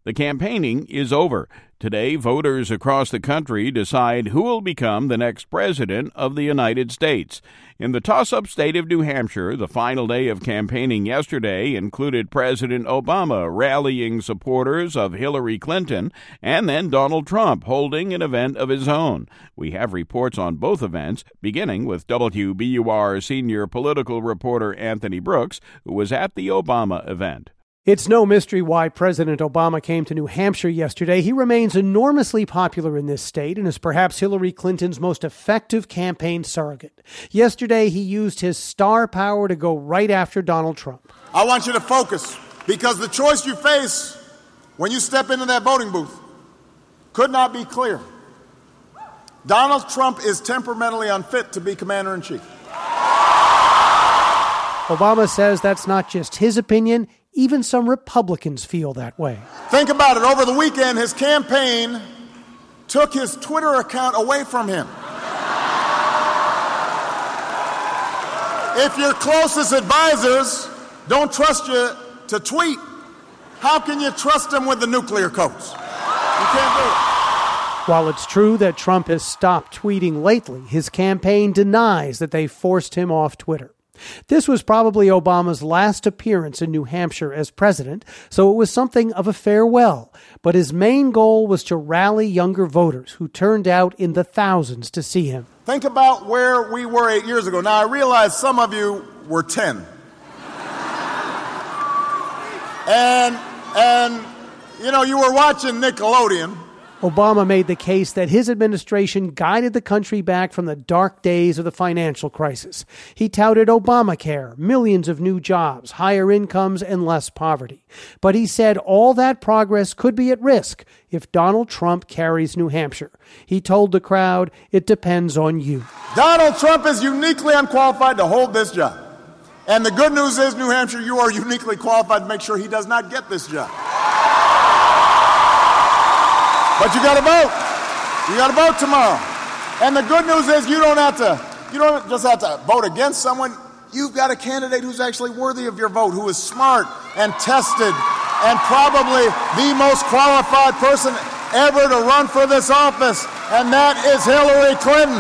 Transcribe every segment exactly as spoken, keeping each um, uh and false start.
The campaigning is over. Today, voters across the country decide who will become the next president of the United States. In the toss-up state of New Hampshire, the final day of campaigning yesterday included President Obama rallying supporters of Hillary Clinton and then Donald Trump holding an event of his own. We have reports on both events, beginning with W B U R senior political reporter Anthony Brooks, who was at the Obama event. It's no mystery why President Obama came to New Hampshire yesterday. He remains enormously popular in this state and is perhaps Hillary Clinton's most effective campaign surrogate. Yesterday, he used his star power to go right after Donald Trump. I want you to focus, because the choice you face when you step into that voting booth could not be clearer. Donald Trump is temperamentally unfit to be commander-in-chief. Obama says that's not just his opinion. Even some Republicans feel that way. Think about it. Over the weekend, his campaign took his Twitter account away from him. If your closest advisors don't trust you to tweet, how can you trust them with the nuclear codes? You can't do it. While it's true that Trump has stopped tweeting lately, his campaign denies that they forced him off Twitter. This was probably Obama's last appearance in New Hampshire as president, so it was something of a farewell. But his main goal was to rally younger voters who turned out in the thousands to see him. Think about where we were eight years ago. Now, I realize some of you were ten. And, and you know, you were watching Nickelodeon. Obama made the case that his administration guided the country back from the dark days of the financial crisis. He touted Obamacare, millions of new jobs, higher incomes, and less poverty. But he said all that progress could be at risk if Donald Trump carries New Hampshire. He told the crowd, it depends on you. Donald Trump is uniquely unqualified to hold this job. And the good news is, New Hampshire, you are uniquely qualified to make sure he does not get this job. But you got to vote. You got to vote tomorrow. And the good news is you don't have to, you don't just have to vote against someone. You've got a candidate who's actually worthy of your vote, who is smart and tested and probably the most qualified person ever to run for this office, and that is Hillary Clinton.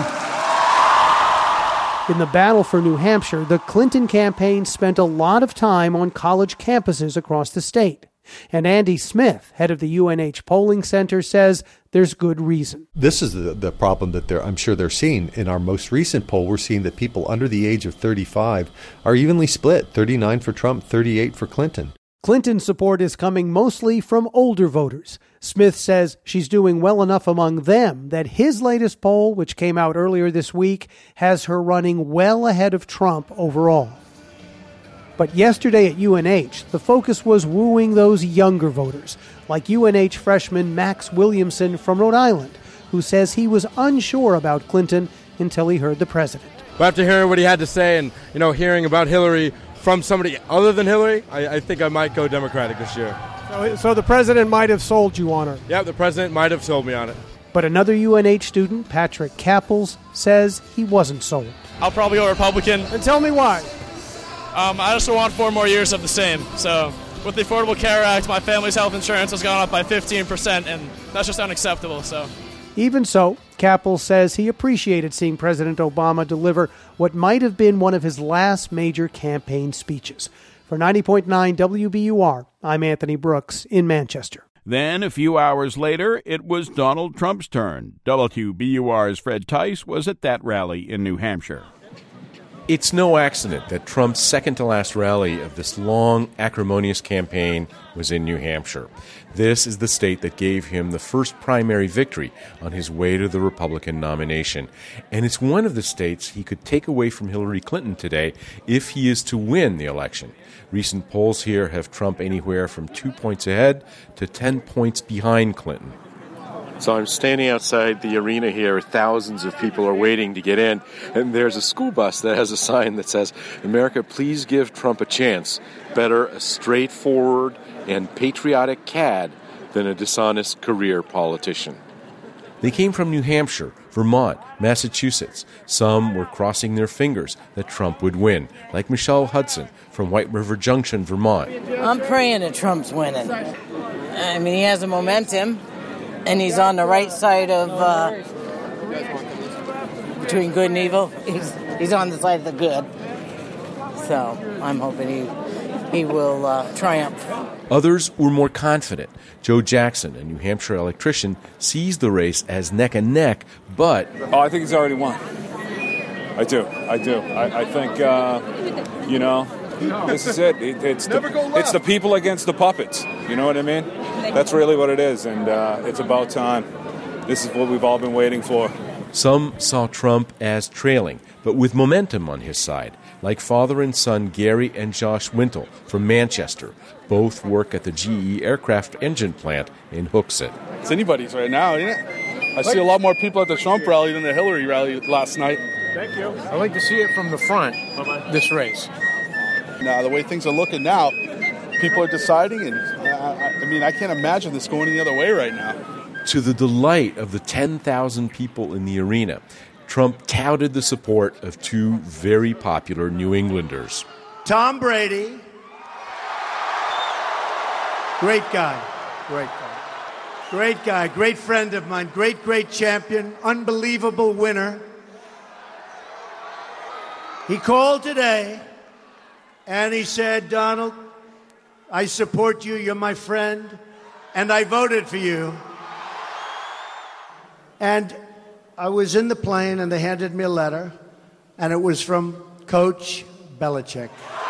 In the battle for New Hampshire, the Clinton campaign spent a lot of time on college campuses across the state. And Andy Smith, head of the U N H Polling Center, says there's good reason. This is the, the problem that they're, I'm sure they're seeing. In our most recent poll, we're seeing that people under the age of thirty-five are evenly split, thirty-nine for Trump, thirty-eight for Clinton. Clinton's support is coming mostly from older voters. Smith says she's doing well enough among them that his latest poll, which came out earlier this week, has her running well ahead of Trump overall. But yesterday at U N H, the focus was wooing those younger voters, like U N H freshman Max Williamson from Rhode Island, who says he was unsure about Clinton until he heard the president. But after hearing what he had to say and, you know, hearing about Hillary from somebody other than Hillary, I, I think I might go Democratic this year. So, so the president might have sold you on her? Yeah, the president might have sold me on it. But another U N H student, Patrick Kappels, says he wasn't sold. I'll probably go Republican. And tell me why. Um, I just want four more years of the same. So with the Affordable Care Act, my family's health insurance has gone up by fifteen percent, and that's just unacceptable. So, even so, Kappel says he appreciated seeing President Obama deliver what might have been one of his last major campaign speeches. For ninety point nine W B U R, I'm Anthony Brooks in Manchester. Then, a few hours later, it was Donald Trump's turn. W B U R's Fred Tice was at that rally in New Hampshire. It's no accident that Trump's second-to-last rally of this long, acrimonious campaign was in New Hampshire. This is the state that gave him the first primary victory on his way to the Republican nomination. And it's one of the states he could take away from Hillary Clinton today if he is to win the election. Recent polls here have Trump anywhere from two points ahead to ten points behind Clinton. So I'm standing outside the arena here. Thousands of people are waiting to get in. And there's a school bus that has a sign that says, "America, please give Trump a chance. Better a straightforward and patriotic cad than a dishonest career politician." They came from New Hampshire, Vermont, Massachusetts. Some were crossing their fingers that Trump would win, like Michelle Hudson from White River Junction, Vermont. I'm praying that Trump's winning. I mean, he has a momentum, and he's on the right side of uh, between good and evil. He's he's on the side of the good. So I'm hoping he he will uh, triumph. Others were more confident. Joe Jackson, a New Hampshire electrician, sees the race as neck and neck, but... Oh, I think he's already won. I do. I do. I, I think, uh, you know, this is it. it it's, the, it's the people against the puppets. You know what I mean? That's really what it is, and uh, it's about time. This is what we've all been waiting for. Some saw Trump as trailing, but with momentum on his side, like father and son Gary and Josh Wintle from Manchester. Both work at the G E aircraft engine plant in Hooksett. It's anybody's right now, isn't it? I see a lot more people at the Trump rally than the Hillary rally last night. Thank you. I like to see it from the front, this race. Now, the way things are looking now, people are deciding, and I, I mean, I can't imagine this going the other way right now. To the delight of the ten thousand people in the arena, Trump touted the support of two very popular New Englanders. Tom Brady, great guy, great guy, great guy, great friend of mine, great, great champion, unbelievable winner. He called today and he said, Donald, I support you, you're my friend, and I voted for you. And I was in the plane and they handed me a letter, and it was from Coach Belichick.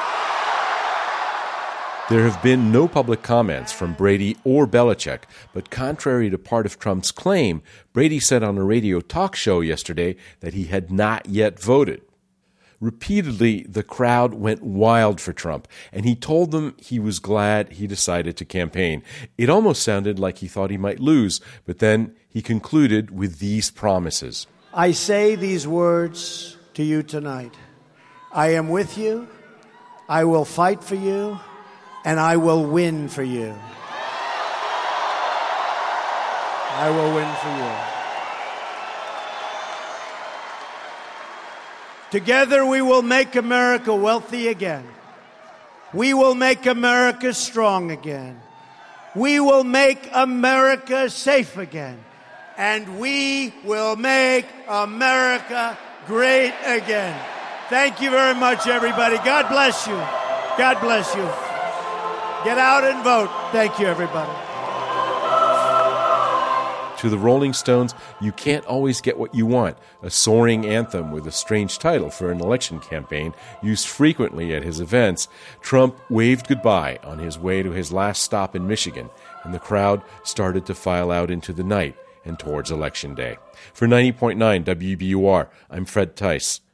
There have been no public comments from Brady or Belichick, but contrary to part of Trump's claim, Brady said on a radio talk show yesterday that he had not yet voted. Repeatedly, the crowd went wild for Trump, and he told them he was glad he decided to campaign. It almost sounded like he thought he might lose, but then he concluded with these promises. I say these words to you tonight. I am with you, I will fight for you, and I will win for you. I will win for you. Together we will make America wealthy again. We will make America strong again. We will make America safe again. And we will make America great again. Thank you very much, everybody. God bless you. God bless you. Get out and vote. Thank you, everybody. To the Rolling Stones, You Can't Always Get What You Want, a soaring anthem with a strange title for an election campaign used frequently at his events. Trump waved goodbye on his way to his last stop in Michigan, and the crowd started to file out into the night and towards Election Day. For ninety point nine W B U R, I'm Fred Tice.